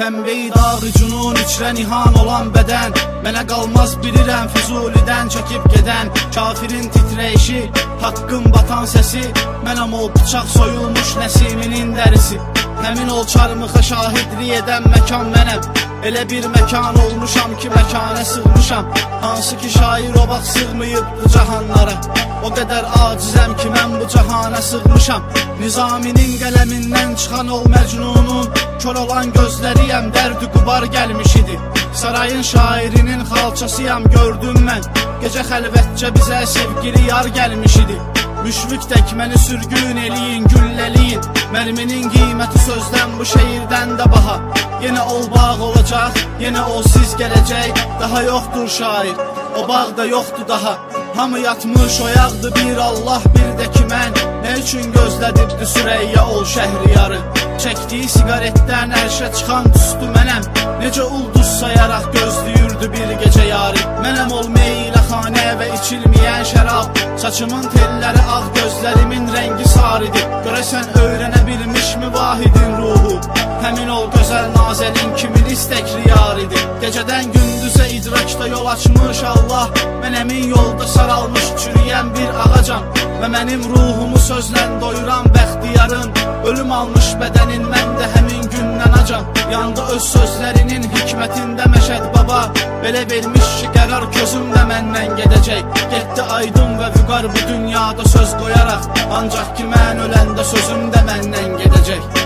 pəmbeyi dağı cunun içrə nihan olan bədən. Mənə qalmaz bilirəm Füzulidən çəkib gedən kafirin titrəyişi, haqqın batan səsi. Mənəm o bıçaq soyulmuş Nəsiminin dərisi. Həmin ol çarmıxa şahidlik edən məkan mənəm. Elə bir məkan olmuşam ki məkana sığmışam. Hansı ki şair o vaxt sığmayıbdı cahanlara. O qədər acizəm ki mən bu cahana sığmışam. Nizaminin qələmindən çıxan ol Məcnunun kör olan gözləriyəm, dərdi qubar gəlmiş idi. Sarayın şairinin xalçasıyam, gördüm mən. Gecə xəlvətcə bizə sevgili yar gəlmiş idi. Müşvik tək məni sürgün eləyin, güllələyin. Mərminin qiyməti sözdən bu şehirdən də baha. Yenə ol bağ olacaq, yenə ol siz gələcək. Daha yoxdur şair, o bağda yoxdur daha. Hamı yatmış oyaqdı, bir Allah, bir də ki mən. Nə üçün gözlədibdi Süreyya ol Şəhriyarı? Çəkdiyi sigaretdən ərşə çıxan tüstü mənəm. Necə ulduz sayaraq gözləyirdi bir gecə yarı. Mənəm ol meyləxanə və içilməyən şərab. Saçımın telləri ağ, gözlərimin rəngi sarıdır. Görəsən öyrənə bilmişmi vahidin ruhu? Həmin ol gözəl nazəlin kimin istəkli yaridir. Gecədən gündüzə idrakda yol açmış Allah. Mən əmin yolda saralmış çürüyən bir ağacam. Və mənim ruhumu sözlə doyuran bəxtiyarın. Ölüm almış bədənin, mən də həmin gündən acam. Yandı öz sözlərinin hikmətində Məşəd baba. Belə vermiş ki qərar közüm də məndən gedəcək. Getdi aydın və vüqar bu dünyada söz qoyaraq. Ancaq ki mən öləndə sözüm də məndən gedəcək.